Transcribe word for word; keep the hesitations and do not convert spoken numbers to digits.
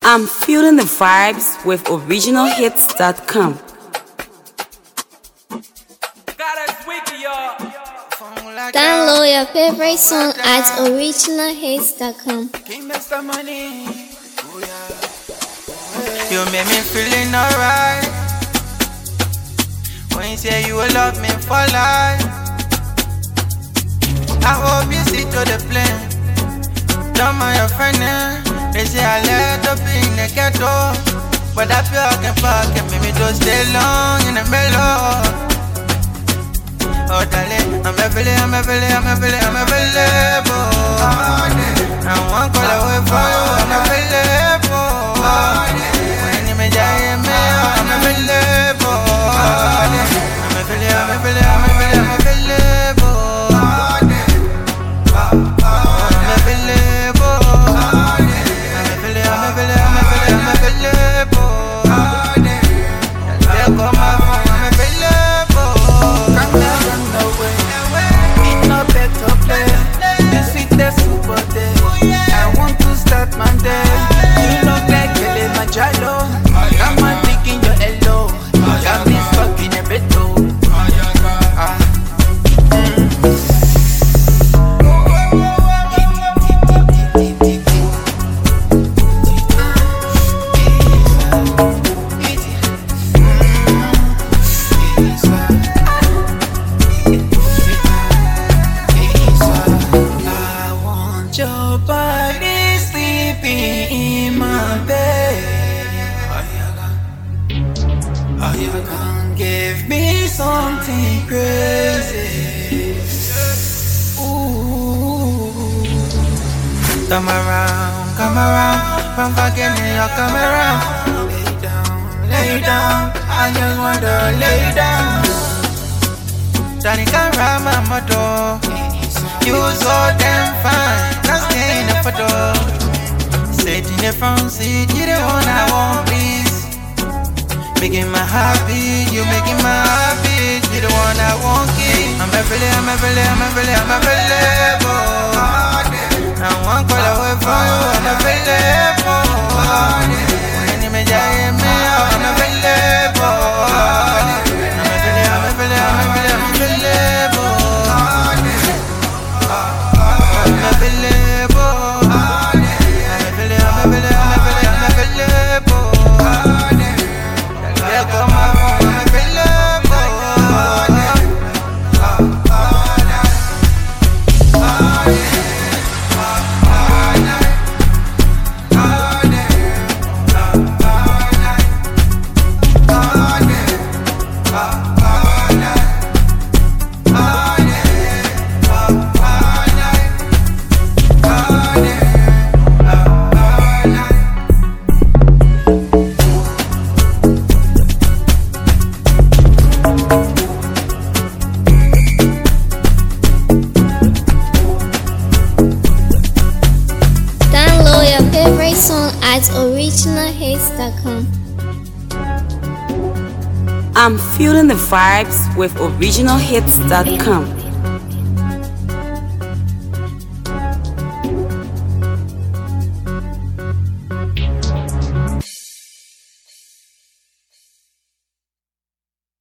I'm feeling the vibes with original hits dot com. Download your favorite song at original hits dot com. You make me feeling alright when you say you will love me for life. I hope you see to the plan. Don't mind your friend, eh? They say I let up in the ghetto, but I feel I can fuck and make me to stay long in the mellow. Oh darling, I'm available, I'm available, I'm available, I'm available. I won't call away for you, I'm available. When you may die, I'm available. I'm available, I'm available, I'm available, I'm available. Give me something crazy. Ooh. Come around, come around, from forgetting you come around. Lay down, lay down, I just want to lay down. Johnny can ride my motor. You so damn fine, not stay in the photo. Sit in the front seat, you the one I want, please. Making my happy, you making my happy. You the one I won't keep. I'm available, I'm available, I'm available, I'm available. I won't call away for you, I'm available. When you may die, I'm available. I'm available, I'm available, I'm available, I'm available. I'm available. I'm available, I'm available, I'm available, I'm available. Favorite song at original hits dot com. I'm feeling the vibes with original hits dot com.